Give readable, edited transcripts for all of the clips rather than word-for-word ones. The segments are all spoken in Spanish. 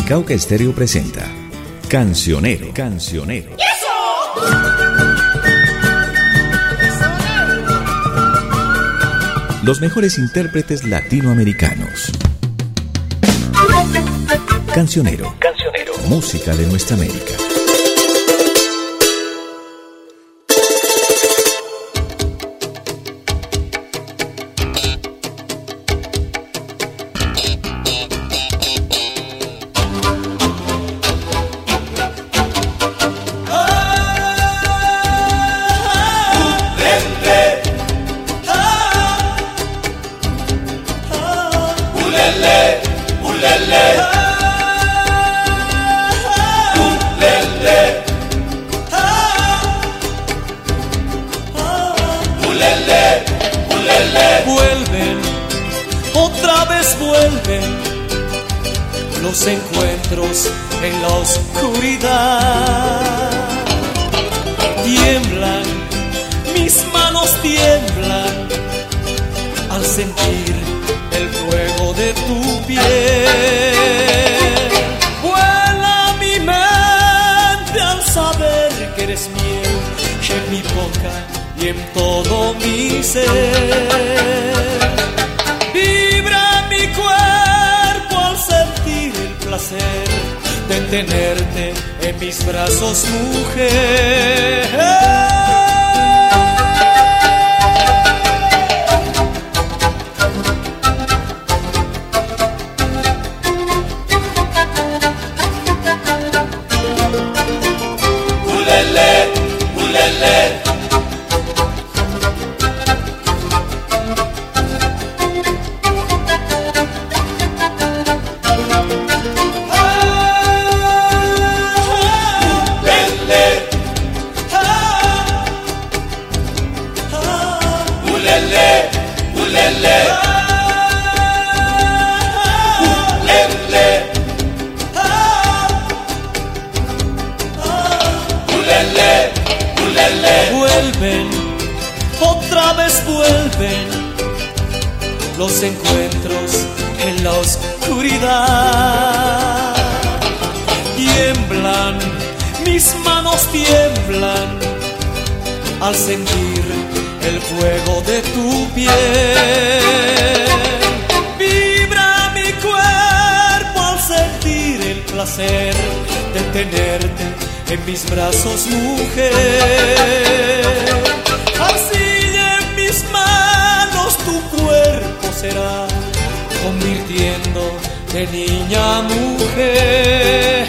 Unicauca Estéreo presenta Cancionero. Los mejores intérpretes latinoamericanos. Cancionero. Música de nuestra América. Los encuentros en la oscuridad tiemblan, mis manos tiemblan al sentir el fuego de tu piel. Vuela mi mente al saber que eres miel en mi boca y en todo mi ser. Vibra mi cuerpo al sentir el placer de tenerte en mis brazos, mujer. Ulele, ulele. Vuelven, otra vez vuelven los encuentros en la oscuridad. Tiemblan, mis manos tiemblan al sentir el fuego de tu piel. Vibra mi cuerpo al sentir el placer de tenerte en mis brazos, mujer. Así en mis manos tu cuerpo será, convirtiendo de niña a mujer.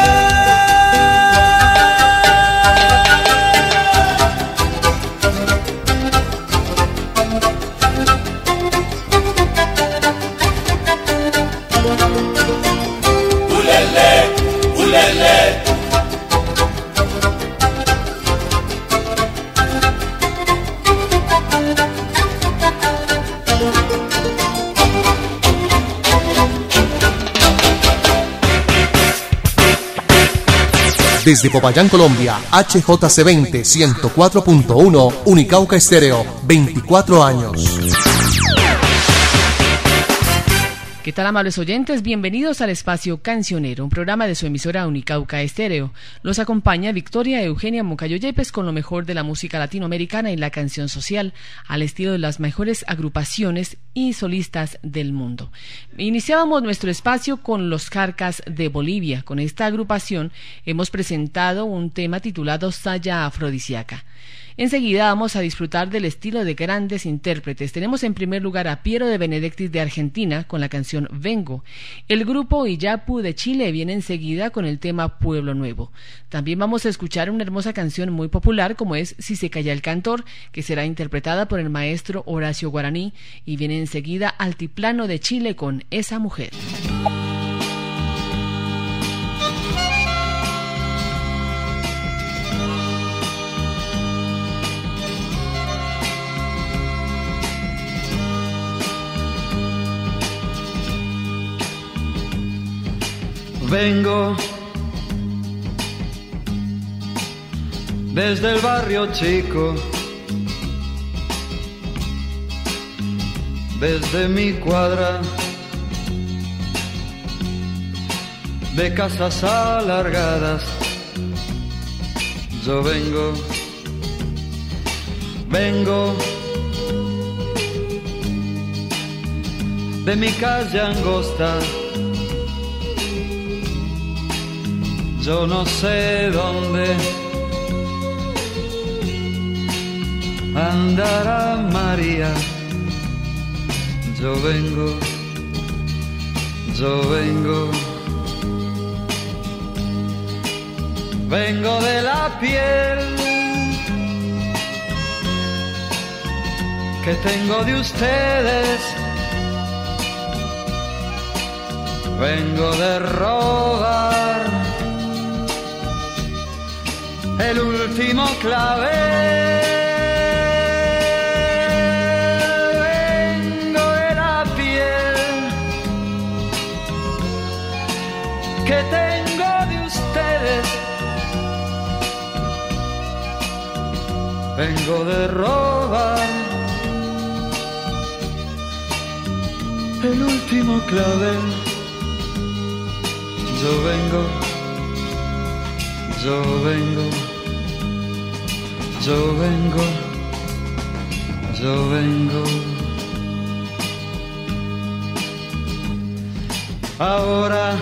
Ulele, ulele. Desde Popayán, Colombia, HJC20 104.1, Unicauca Estéreo, 24 años. ¿Qué tal, amables oyentes? Bienvenidos al espacio Cancionero, un programa de su emisora Unicauca Estéreo. Los acompaña Victoria Eugenia Moncayo Yepes con lo mejor de la música latinoamericana y la canción social, al estilo de las mejores agrupaciones y solistas del mundo. Iniciábamos nuestro espacio con los Carcas de Bolivia. Con esta agrupación hemos presentado un tema titulado Saya Afrodisíaca. Enseguida vamos a disfrutar del estilo de grandes intérpretes. Tenemos en primer lugar a Piero de Benedictis de Argentina con la canción Vengo. El grupo Iyapu de Chile viene enseguida con el tema Pueblo Nuevo. También vamos a escuchar una hermosa canción muy popular como es Si se calla el cantor, que será interpretada por el maestro Horacio Guaraní, y viene enseguida Altiplano de Chile con Esa Mujer. Vengo desde el barrio chico, desde mi cuadra, de casas alargadas. Yo vengo de mi calle angosta. Yo no sé dónde andará María. Yo vengo de la piel que tengo de ustedes. Vengo de robar el último clavel. Vengo de la piel que tengo de ustedes. Vengo de robar el último clavel. Yo vengo ahora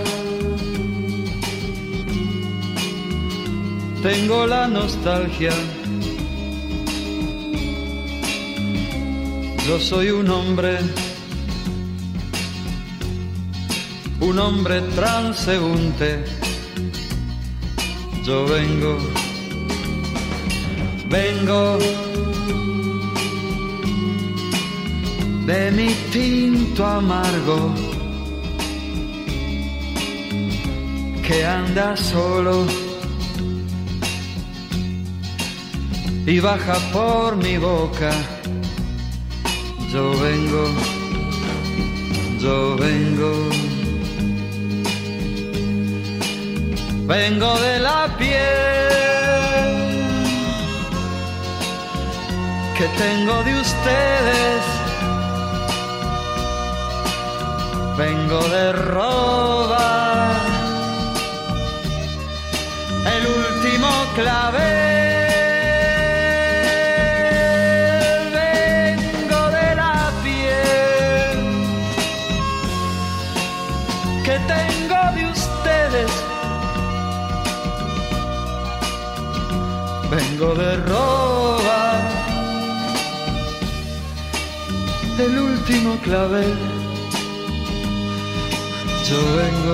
tengo la nostalgia. Yo soy un hombre transeúnte. Yo vengo de mi tinto amargo que anda solo y baja por mi boca. Yo vengo de la piel que tengo de ustedes. Vengo de robar el último clavel. Vengo de la piel que tengo de ustedes. Vengo de robar el último clavel. Yo vengo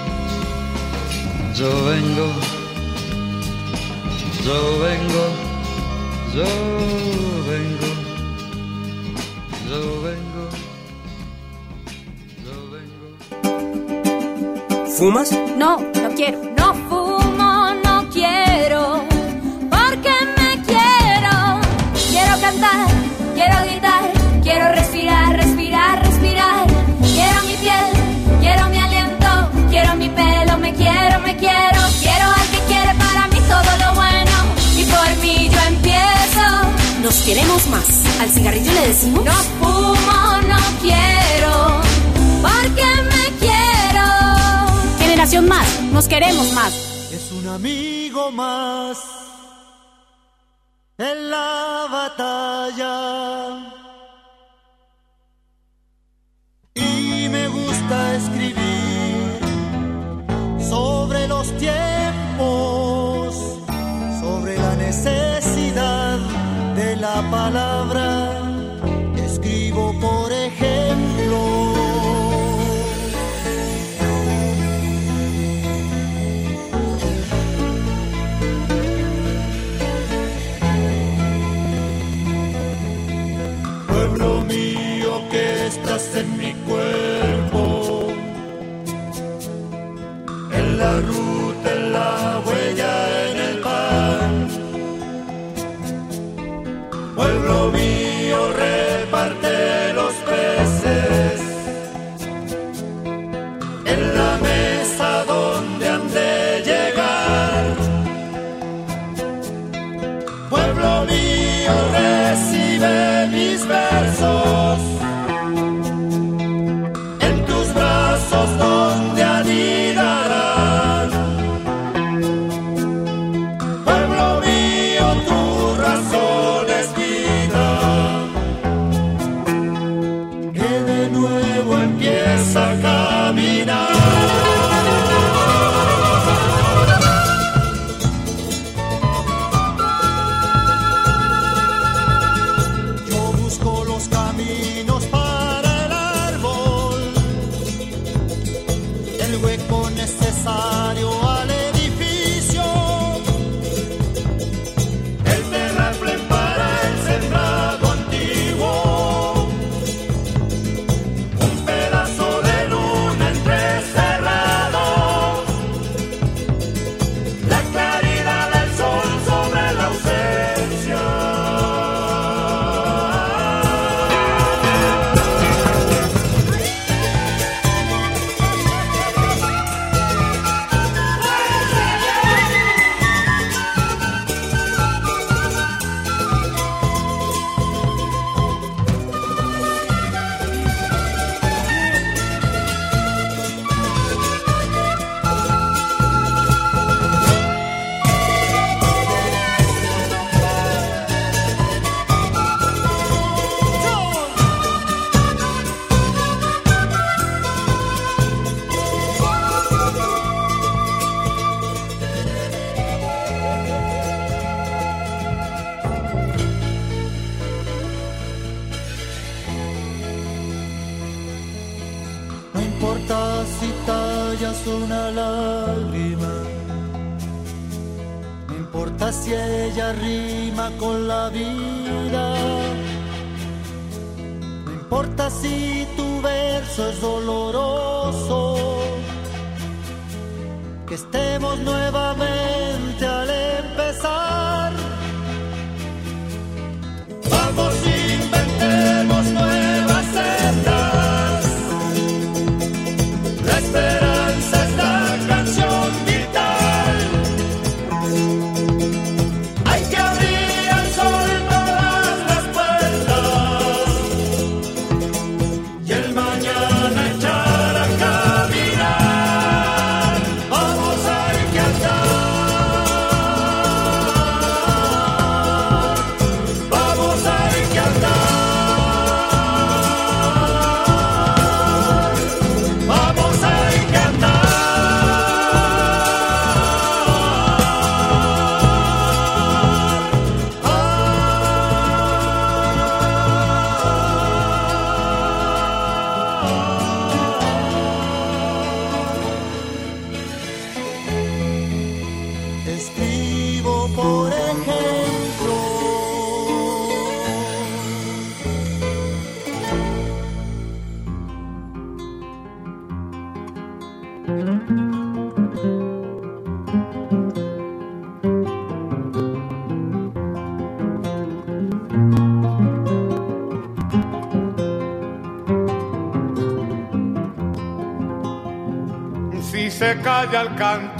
¿Fumas? No, no quiero. No fumo, no quiero. Porque me quiero. Quiero cantar, quiero gritar, quiero respirar, respirar, respirar. Quiero mi piel, quiero mi aliento, quiero mi pelo, me quiero, me quiero. Quiero al que quiere para mí todo lo bueno. Y por mí yo empiezo. Nos queremos más. Al cigarrillo le decimos: no fumo, no quiero. Porque me quiero. Generación Más, nos queremos más. Es un amigo más en la batalla. Y me gusta escribir sobre los tiempos, sobre la necesidad de la palabra. Escribo, por ejemplo, pueblo mío que estás en mi cuerpo, en la ruta, en la huella, en el pan. Pueblo mío, reparte los peces en la mesa donde han de llegar. Pueblo mío, recibe mis versos en tus brazos donde anidarán. empieza a caminar. Una lágrima, no importa si ella rima con la vida, no importa si tu verso es doloroso, que estemos nuevamente al empezar. Vamos, inventemos nuevas sendas, la esperanza es la canción vital. Hay que abrir al sol todas las puertas y el mañana echar a caminar. Vamos, hay que andar. Vamos, hay que andar. Vamos, hay que andar. Escribo, por ejemplo, Si se calla el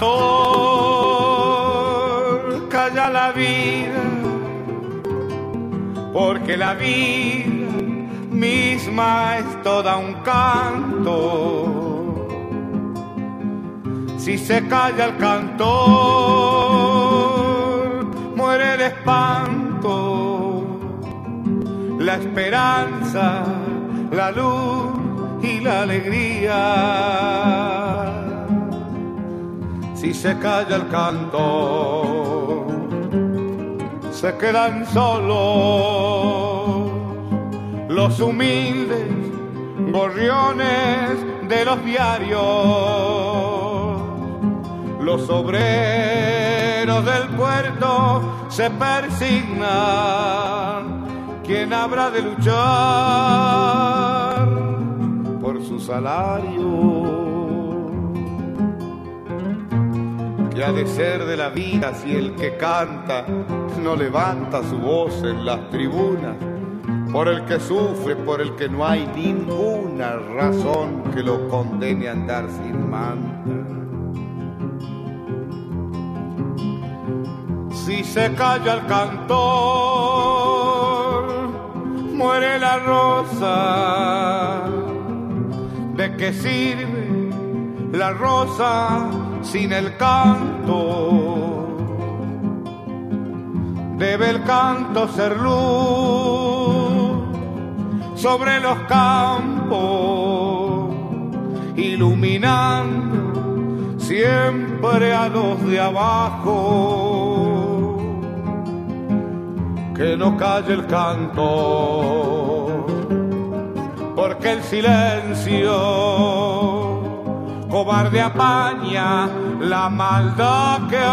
cantor, calla la vida, porque la vida misma es toda un canto. Si se calla el cantor, muere el espanto, la esperanza, la luz y la alegría. Si se calla el canto, se quedan solos los humildes gorriones de los diarios, los obreros del puerto se persignan. ¿Quién habrá de luchar por su salario? ¿Qué ha de ser de la vida si el que canta no levanta su voz en las tribunas? Por el que sufre, por el que no hay ninguna razón que lo condene a andar sin manta. Si se calla el cantor, muere la rosa. ¿De qué sirve la rosa sin el canto? Debe el canto ser luz sobre los campos. iluminando siempre a los de abajo. Que no calle el canto, porque el silencio cobarde apaña la maldad que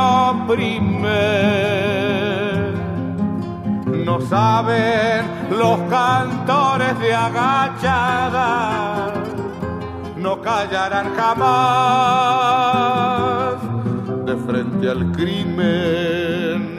oprime. No saben los cantores de agachada, no callarán jamás de frente al crimen.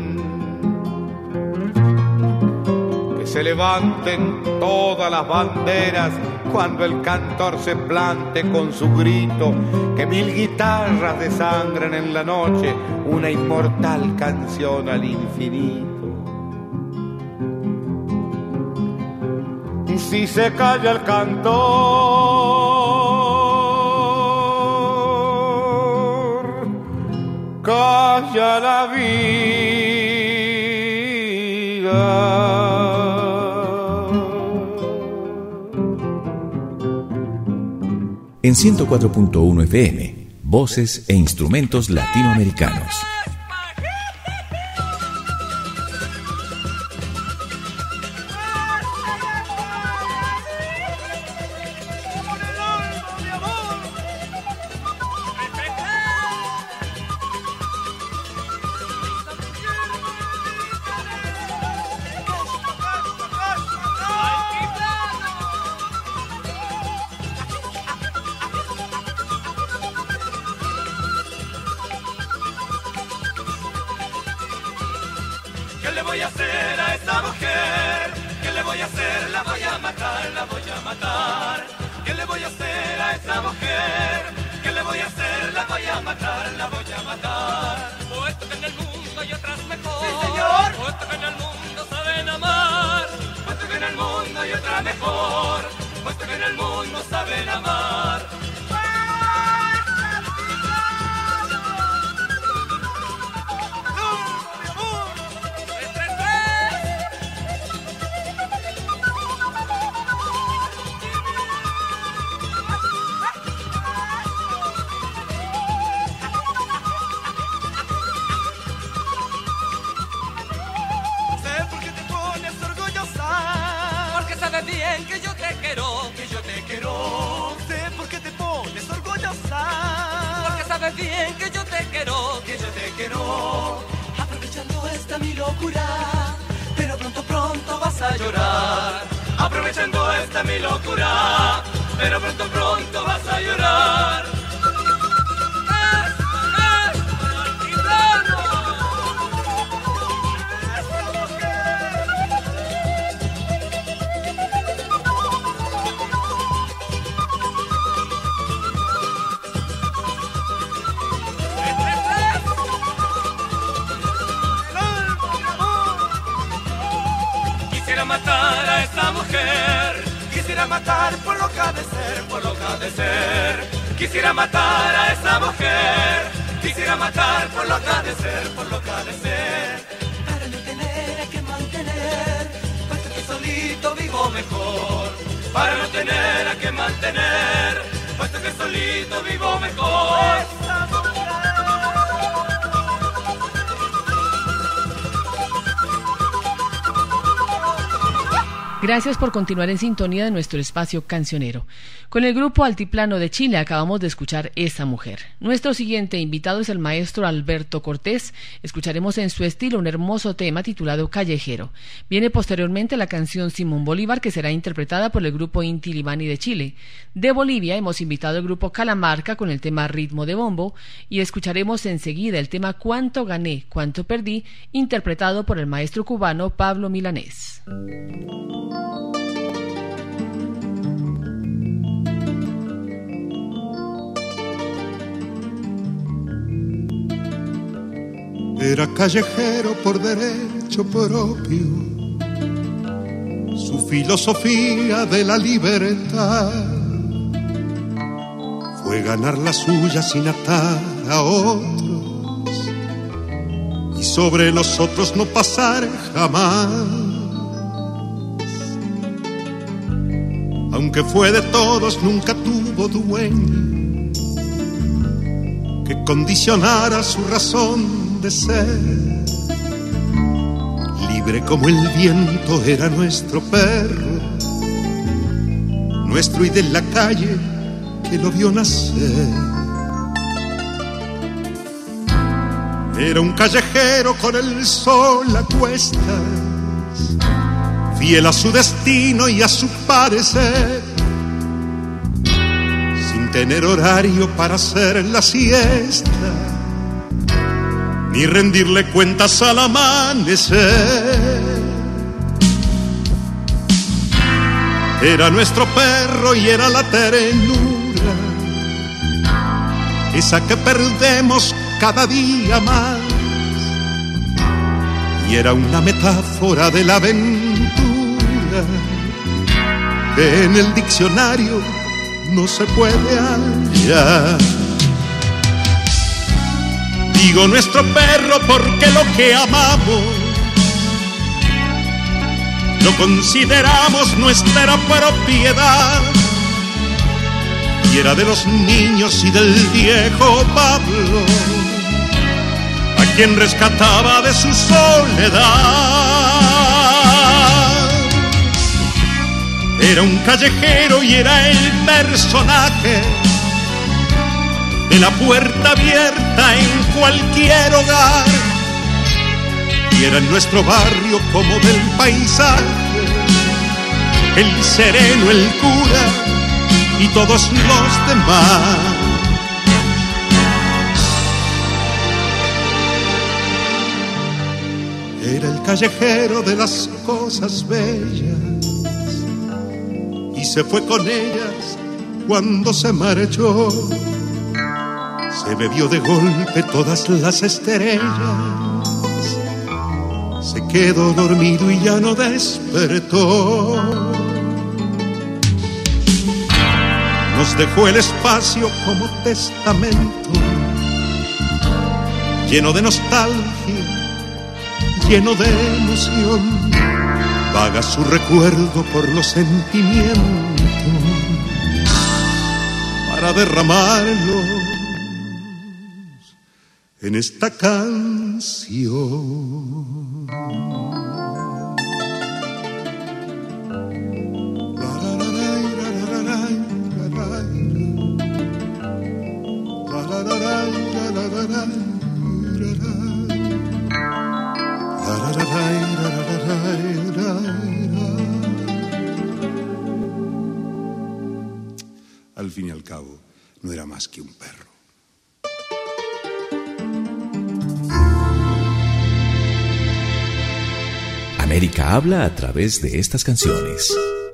Que se levanten todas las banderas cuando el cantor se plante con su grito, que 1000 guitarras desangren en la noche una inmortal canción al infinito. Si se calla el cantor, calla la vida. En 104.1 FM, voces e instrumentos latinoamericanos. Gracias por continuar en sintonía de nuestro espacio cancionero. Con el grupo Altiplano de Chile acabamos de escuchar Esa Mujer. Nuestro siguiente invitado es el maestro Alberto Cortés. Escucharemos en su estilo un hermoso tema titulado Callejero. Viene posteriormente la canción Simón Bolívar, que será interpretada por el grupo Inti Limani de Chile. De Bolivia hemos invitado al grupo Calamarca con el tema Ritmo de Bombo y escucharemos enseguida el tema Cuánto gané, cuánto perdí, interpretado por el maestro cubano Pablo Milanés. Era callejero por derecho propio, su filosofía de la libertad fue ganar la suya sin atar a otros y sobre los otros no pasar jamás. Aunque fue de todos, nunca tuvo dueño, que condicionara su razón de ser. Libre como el viento era nuestro perro, nuestro y de la calle que lo vio nacer. Era un callejero con el sol a cuestas, fiel a su destino y a su parecer, sin tener horario para hacer la siesta, ni rendirle cuentas al amanecer. Era nuestro perro y era la ternura, esa que perdemos cada día más, y era una metáfora de la aventura que en el diccionario no se puede hallar. Digo nuestro perro porque lo que amamos lo consideramos nuestra propiedad, y era de los niños y del viejo Pablo, a quien rescataba de su soledad. Era un callejero y era el personaje de la puerta abierta en cualquier hogar, y era en nuestro barrio como del paisaje, el sereno, el cura y todos los demás. Era el callejero de las cosas bellas, y se fue con ellas cuando se marchó. Se bebió de golpe todas las estrellas, se quedó dormido y ya no despertó. Nos dejó el espacio como testamento, lleno de nostalgia, lleno de emoción. Vaga su recuerdo por los sentimientos para derramarlos en esta canción. Al fin y al cabo, no era más que un perro. América habla a través de estas canciones.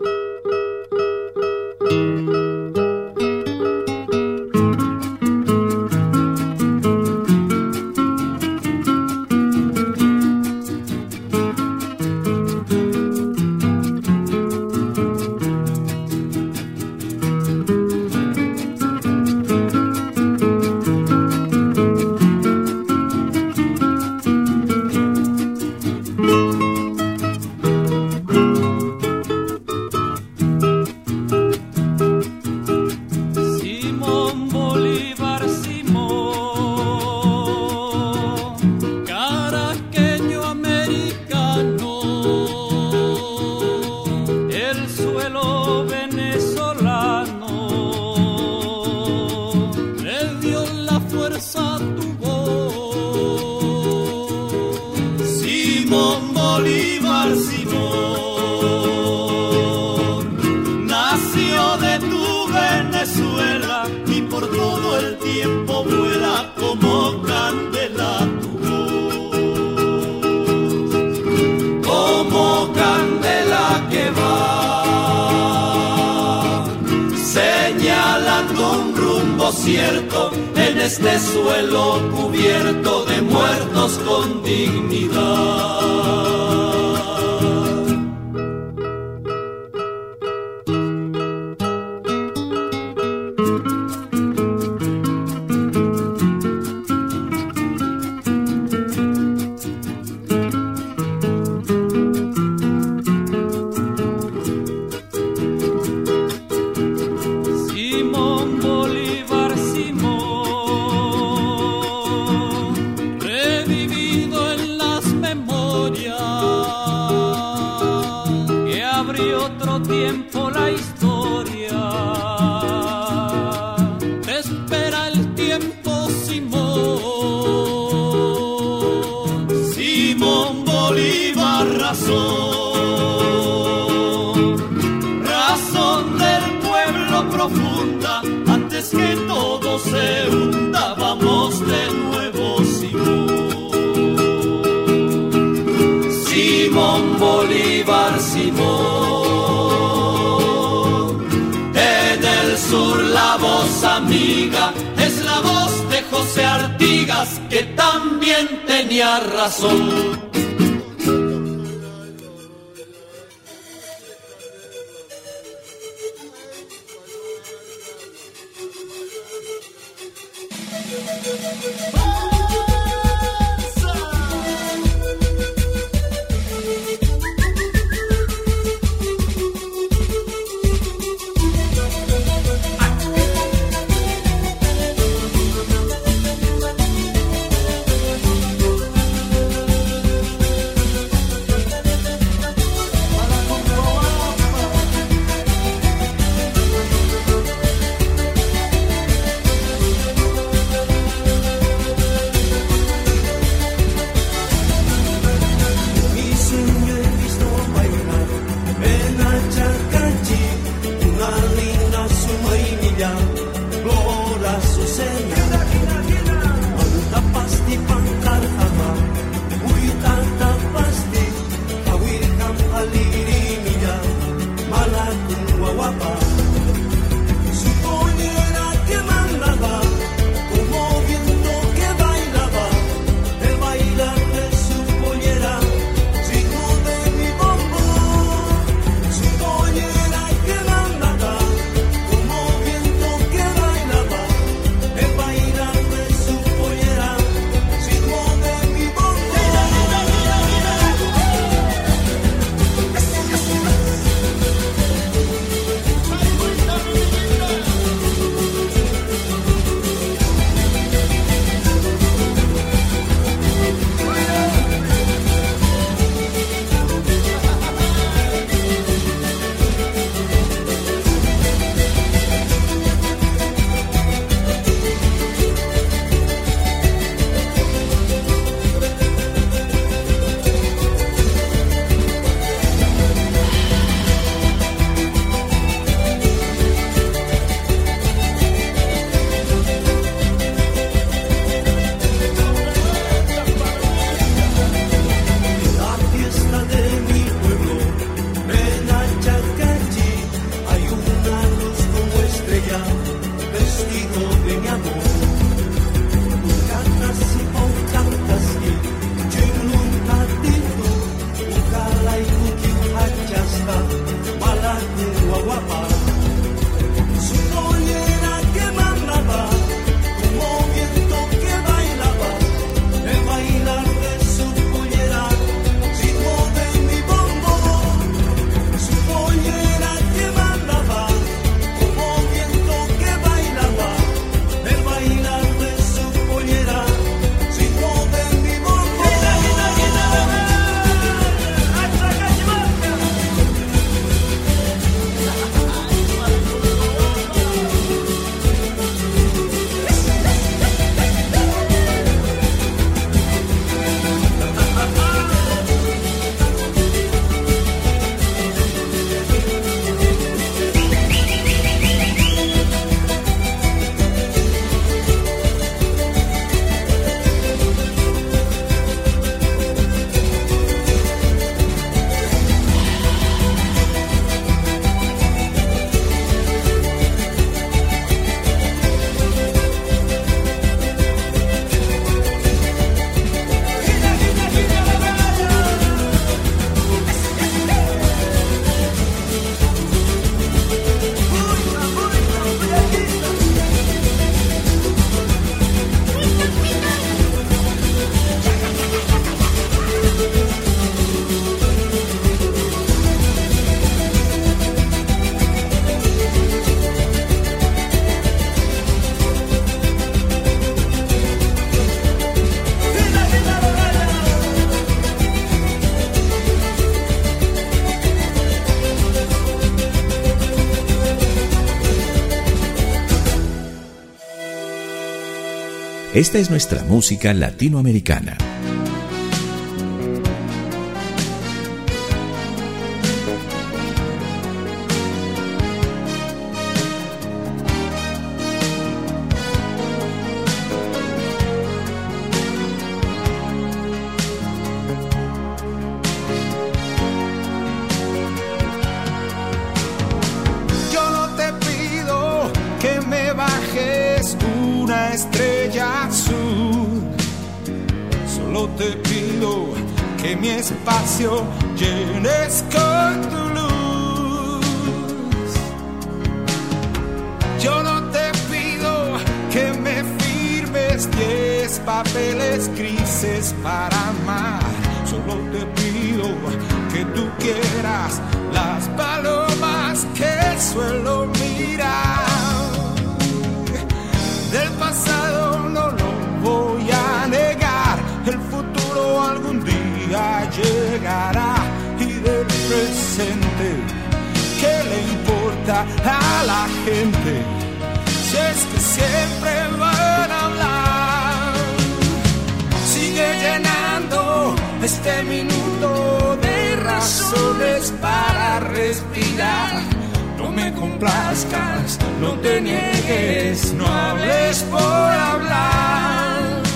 Cierto en este suelo cubierto de muertos con dignidad. antes que todo se hunda, vamos de nuevo, Simón Bolívar, Simón. En el sur la voz amiga es la voz de José Artigas, que también tenía razón. Esta es nuestra música latinoamericana. una estrella azul. Solo te pido que mi espacio llenes con tu luz. Yo no te pido que me firmes 10 papeles grises para amar. Solo te pido que tú quieras las palomas que suelo mirar. Del pasado no lo voy a negar, el futuro algún día llegará. Y del presente, ¿qué le importa a la gente? Si es que siempre van a hablar. Sigue llenando este minuto de razones para respirar. No me complazcas, no te niegues, no hables por hablar.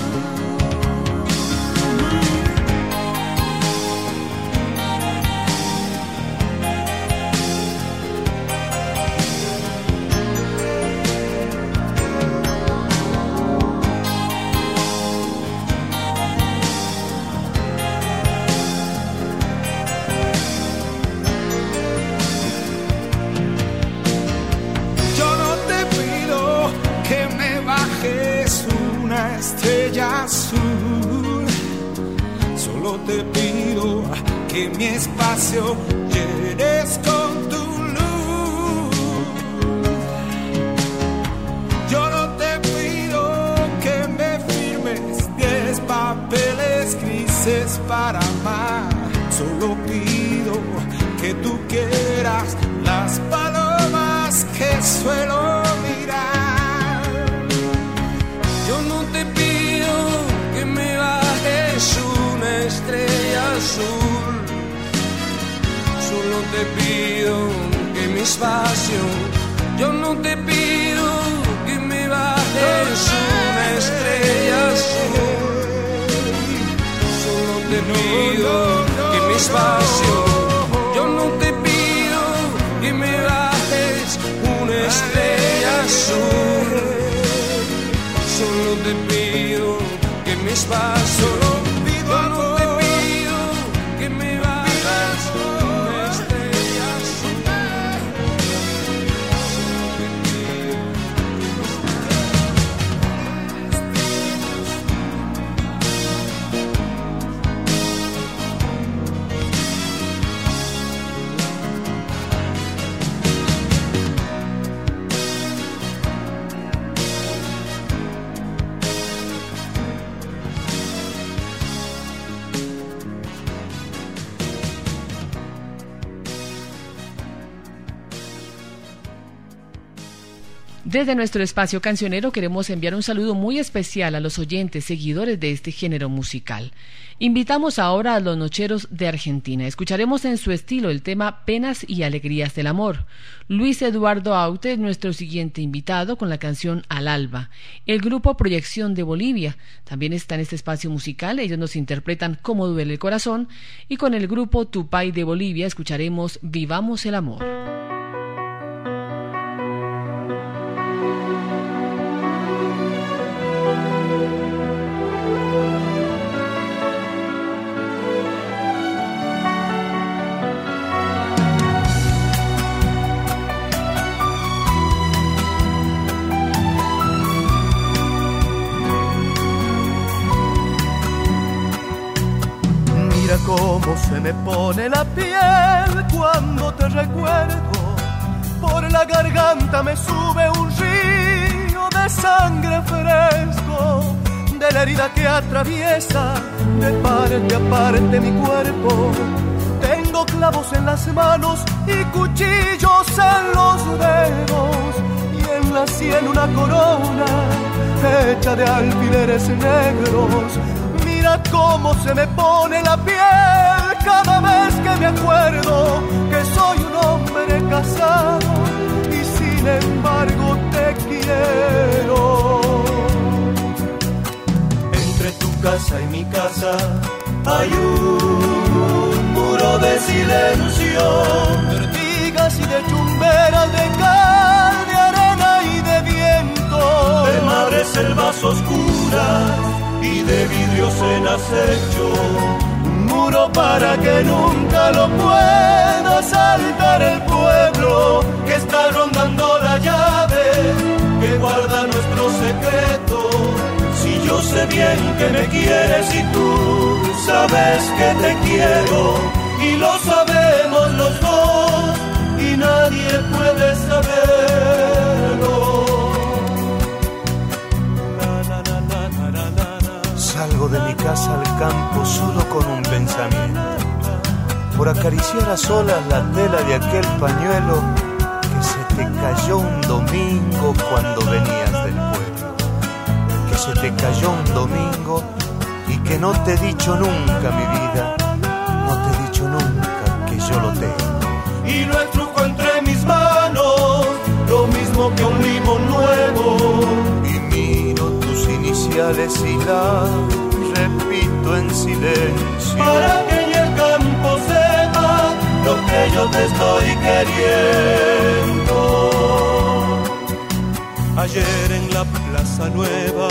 Estrella azul, solo te pido que mi espacio llenes con tu luz. Yo no te pido que me firmes 10 papeles grises para amar. Solo pido que tú quieras las palomas que suelo mirar. Yo no te pido que me bajes una estrella azul. Solo te pido que mi espacio. Yo no te pido que me bajes una estrella azul. Solo te pido que mi espacio. Yo no te pido que me bajes una estrella azul. Solo te pido que mi espacio. Yo no te pido que me bajes una estrella azul. Solo te pido Desde nuestro espacio cancionero queremos enviar un saludo muy especial a los oyentes, seguidores de este género musical. Invitamos ahora a los nocheros de Argentina. Escucharemos en su estilo el tema Penas y Alegrías del Amor. Luis Eduardo Aute es nuestro siguiente invitado con la canción Al Alba. El grupo Proyección de Bolivia también está en este espacio musical. Ellos nos interpretan Cómo duele el corazón. Y con el grupo Tupay de Bolivia escucharemos Vivamos el Amor. Cómo se me pone la piel cuando te recuerdo. Por la garganta me sube un río de sangre fresco, de la herida que atraviesa de parte a parte mi cuerpo. Tengo clavos en las manos y cuchillos en los dedos, y en la sien una corona hecha de alfileres negros. Mira cómo se me pone la piel cada vez que me acuerdo que soy un hombre casado y sin embargo te quiero. Entre tu casa y mi casa hay un muro de silencio, de ortigas y de chumberas, de cal, de arena y de viento, de madres selvas oscuras y de vidrios en acecho, un muro para que nunca lo pueda saltar el pueblo que está rondando la llave que guarda nuestro secreto. Si yo sé bien que me quieres y tú sabes que te quiero, y lo sabemos los dos y nadie puede saberlo. Salgo de mi casa al campo solo con un pensamiento, por acariciar a solas la tela de aquel pañuelo que se te cayó un domingo cuando venías del pueblo, que se te cayó un domingo y que no te he dicho nunca, mi vida, no te he dicho nunca que yo lo tengo. Y lo estrujo entre mis manos, lo mismo que un limón nuevo, y miro tus iniciales y las repito en silencio, para que en el campo sepa lo que yo te estoy queriendo. Ayer en la Plaza Nueva,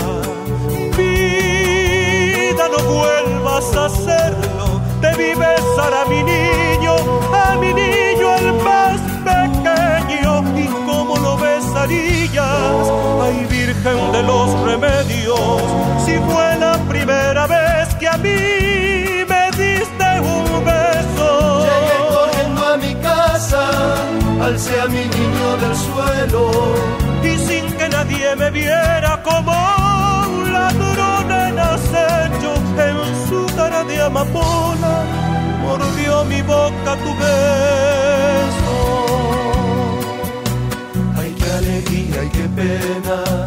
vida, no vuelvas a hacerlo. Debí besar a mi niño el más pequeño, y cómo lo besarías, ay Virgen de los Remedios, si fue la primera vez que a mí me diste un beso. Llegué corriendo a mi casa, alcé a mi niño del suelo, y sin que nadie me viera, como un ladrón en acecho, en su cara de amapola mordió mi boca tu beso. Ay, qué alegría y qué pena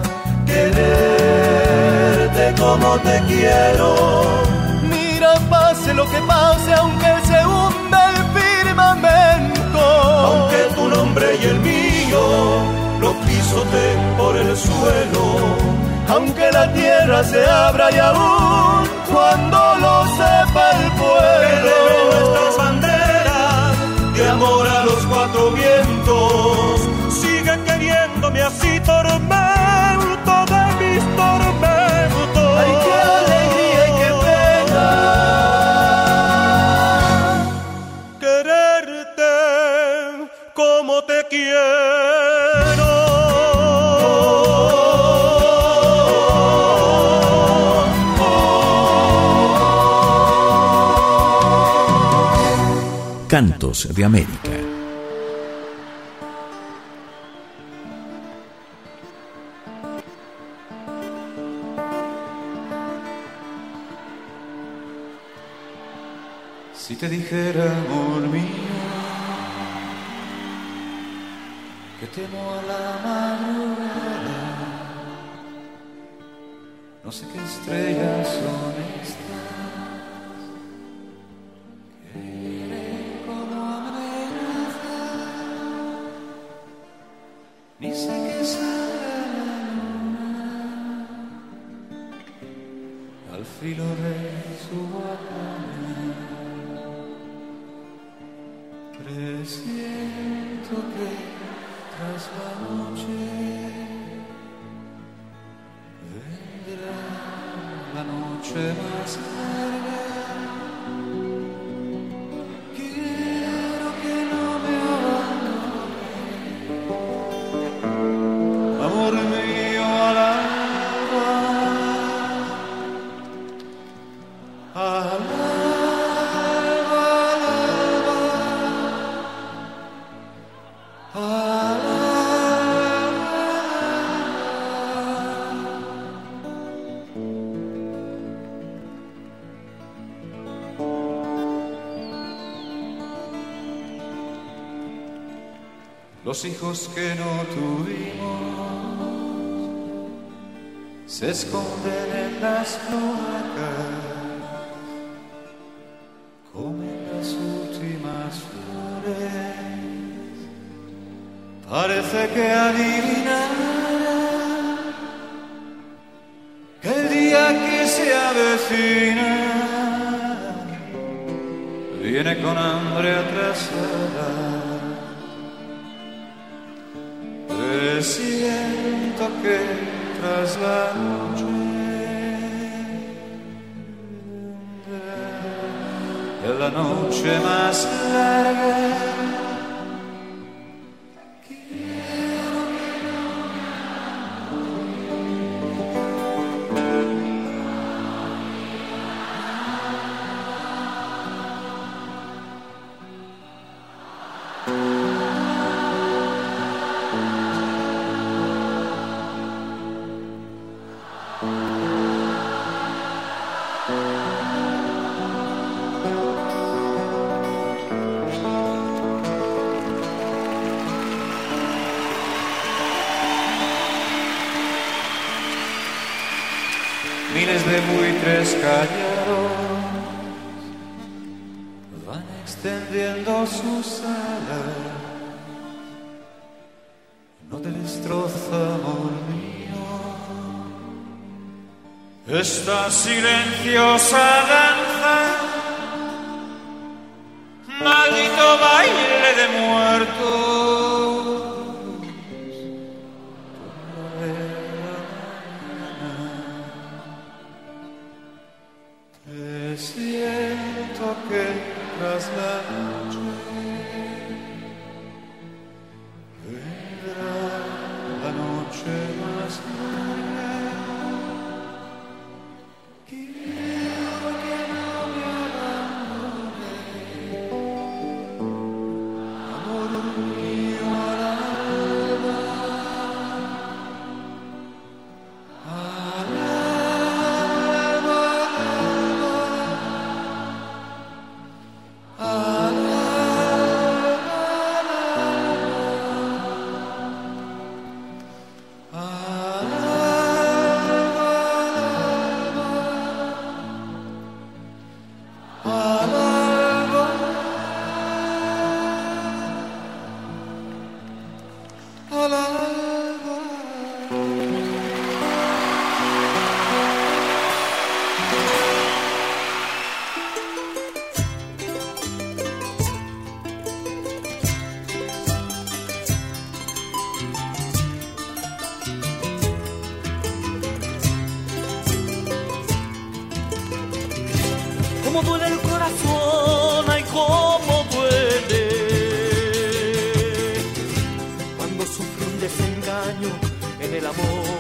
quererte como te quiero. Mira, pase lo que pase, aunque se hunda el firmamento, aunque tu nombre y el mío lo pisoteen por el suelo, aunque la tierra se abra y aún cuando lo sepa el pueblo, eleven nuestras banderas de amor a los cuatro vientos. Sigue queriéndome así, tormento de mis tormentos. Ay, qué alegría y qué pena quererte como te quiero. Cantos de América. Si te dijera, amor mío, que temo a la madrugada, no sé qué estrellas son estas que vienen como amenazas, ni sé qué sale la luna al filo de su guadaña. Presiento que tras la noche vendrá la noche más larga. Quiero que no me abandone, amor mío, al alba, al alba. Los hijos que no tuvimos se esconden en las cloacas, comen las últimas flores, parece que adivinan que el día que se avecina viene con hambre atrasada. Presiento que tras la noche de la noche más larga. Miles de buitres callados van extendiendo sus alas. No te destroza, amor mío, esta silenciosa danza, maldito baile de muertos. Siento que tras la noche vendrá la noche más larga. Quiero que no me abandone, amor mío, al alba. Cómo duele el corazón, ay, cómo duele cuando sufre un desengaño en el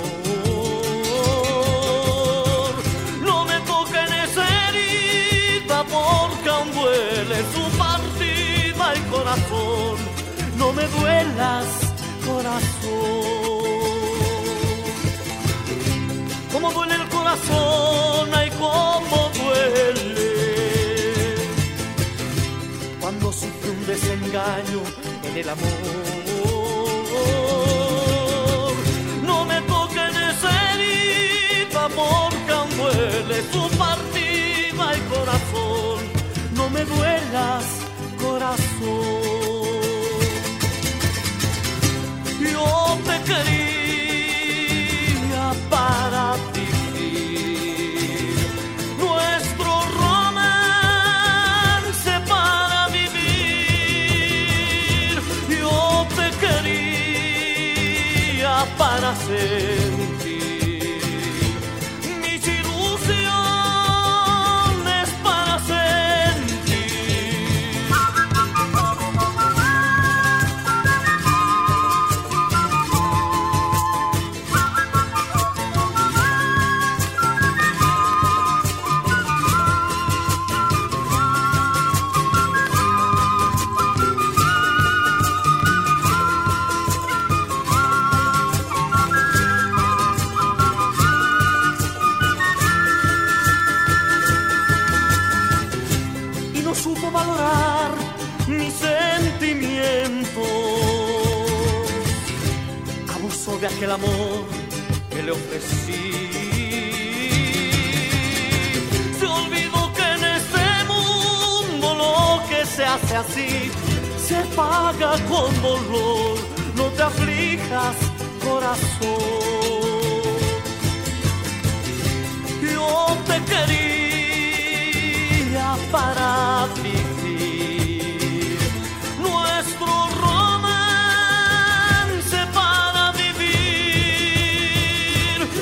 amor. No me toquen esa herida porque aún duele su partida, ay, corazón. No me duelas, corazón. Cómo duele el corazón, ay, cómo duele cuando sufre un desengaño en el amor. No me toquen esa herida porque aún duele su partida, ay, corazón. No me duelas, corazón. Yo te quería para vivir nuestro romance, para vivir. Yo te quería para sentir mis ilusiones, para sentir. Supo valorar mis sentimientos, abusó de aquel amor que le ofrecí. Se olvidó que en este mundo lo que se hace así se paga con dolor. No te aflijas, corazón. Yo te quería para vivir nuestro romance, para vivir.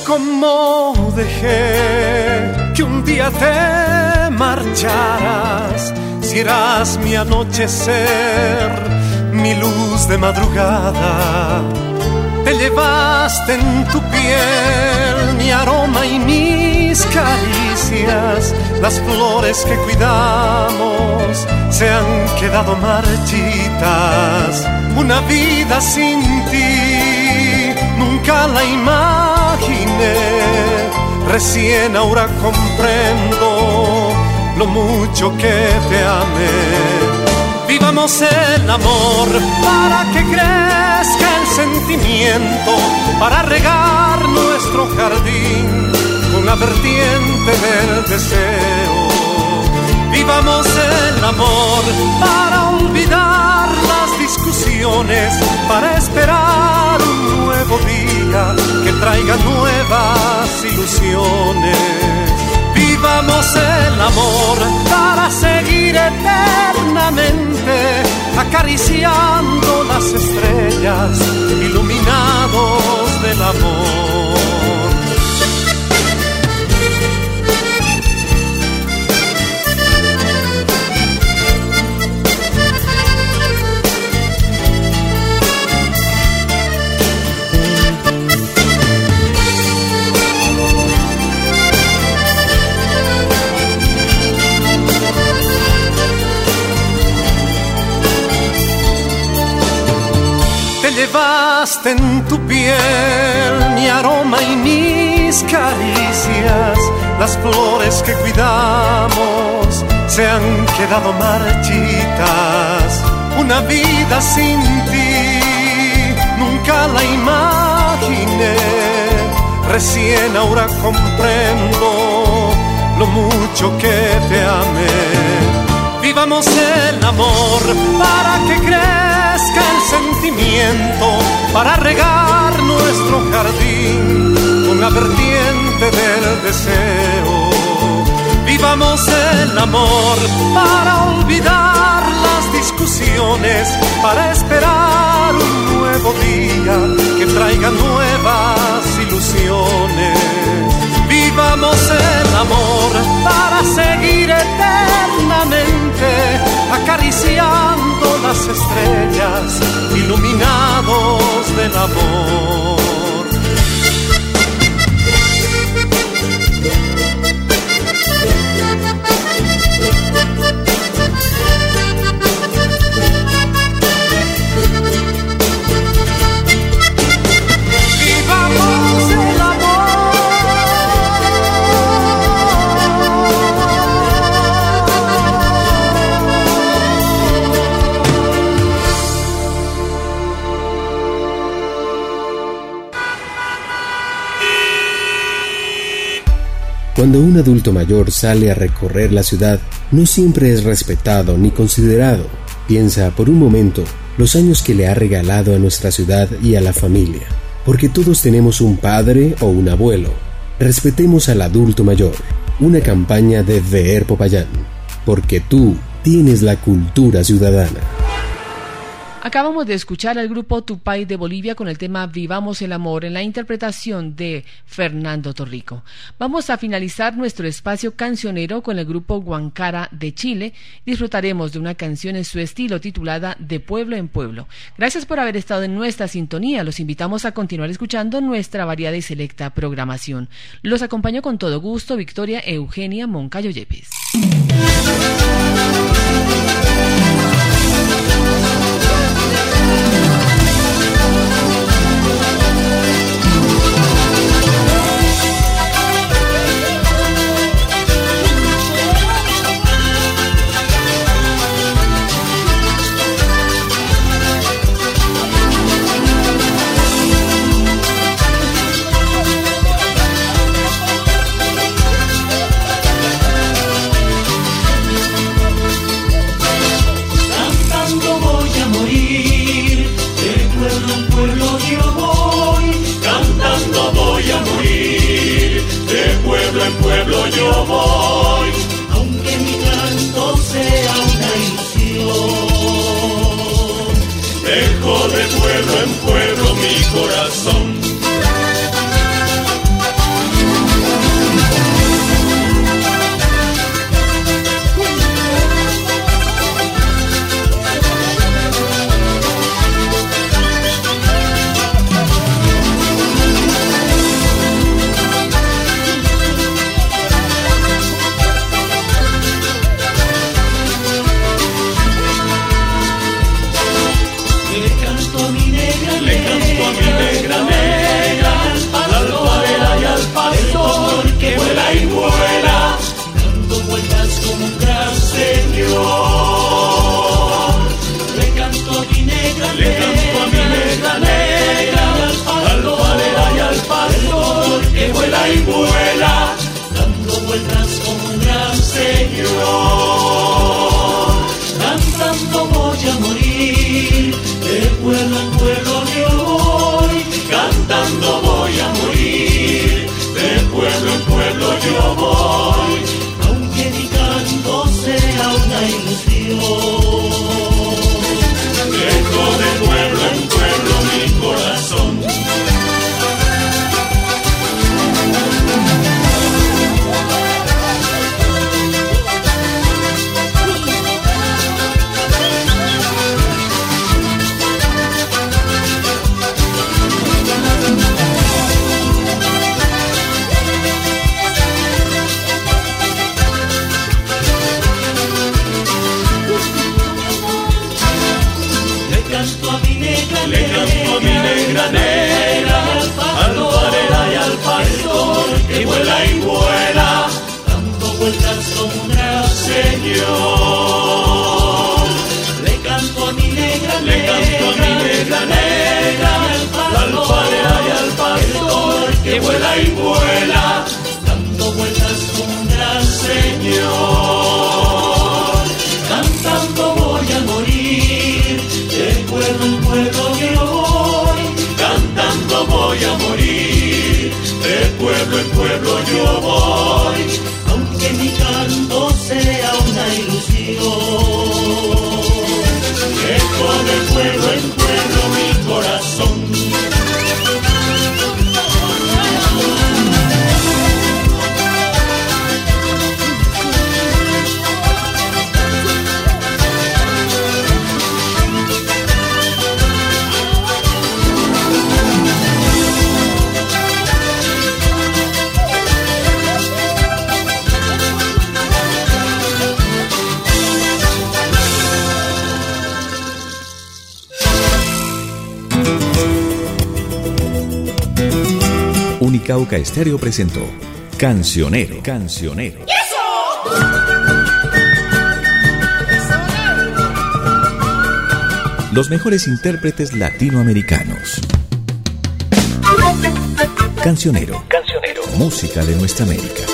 cómo dejé que un día te marcharas, si eras mi anochecer, mi luz de madrugada. Te llevaste en tu piel mi aroma y mis caricias. Las flores que cuidamos se han quedado marchitas. Una vida sin ti nunca la imaginé. Recién ahora comprendo lo mucho que te amé. Vivamos el amor para que crezca el sentimiento, para regar nuestro jardín con la vertiente del deseo. Vivamos el amor para olvidar las discusiones, para esperar un nuevo día que traiga nuevas ilusiones. Vivamos el amor para seguir eternamente acariciando las estrellas, iluminados del amor. Llevaste en tu piel mi aroma y mis caricias. Las flores que cuidamos se han quedado marchitas. Una vida sin ti nunca la imaginé. Recién ahora comprendo lo mucho que te amé. Vivamos el amor para que crezca el sentimiento, para regar nuestro jardín con la vertiente del deseo. Vivamos el amor para olvidar las discusiones, para esperar un nuevo día que traiga nuevas ilusiones. Vivamos el amor para seguir eternamente acariciando las estrellas, iluminados del amor. Cuando un adulto mayor sale a recorrer la ciudad, no siempre es respetado ni considerado. Piensa por un momento los años que le ha regalado a nuestra ciudad y a la familia, porque todos tenemos un padre o un abuelo. Respetemos al adulto mayor. Una campaña de VR Popayán, porque tú tienes la cultura ciudadana. Acabamos de escuchar al grupo Tupay de Bolivia con el tema Vivamos el Amor en la interpretación de Fernando Torrico. Vamos a finalizar nuestro espacio cancionero con el grupo Huancara de Chile. Disfrutaremos de una canción en su estilo titulada De Pueblo en Pueblo. Gracias por haber estado en nuestra sintonía. Los invitamos a continuar escuchando nuestra variada y selecta programación. Los acompaño con todo gusto Victoria Eugenia Moncayo Yepes. Pueblo yo voy, aunque mi canto sea una ilusión. Dejo de pueblo en pueblo mi corazón. que vuela y vuela, dando vueltas como un gran señor. Le canto a mi negra, le canto a mi negra, negra, la alfarera y al pastor, que vuela y vuela, dando vueltas como un gran señor. Cantando voy a morir, de pueblo en pueblo que voy, cantando voy a morir, de pueblo en pueblo yo voy, aunque mi canto sea una ilusión. Eco de pueblo en pueblo mi corazón. Unicauca Estéreo presentó Cancionero. Los mejores intérpretes latinoamericanos. Cancionero. Música de nuestra América.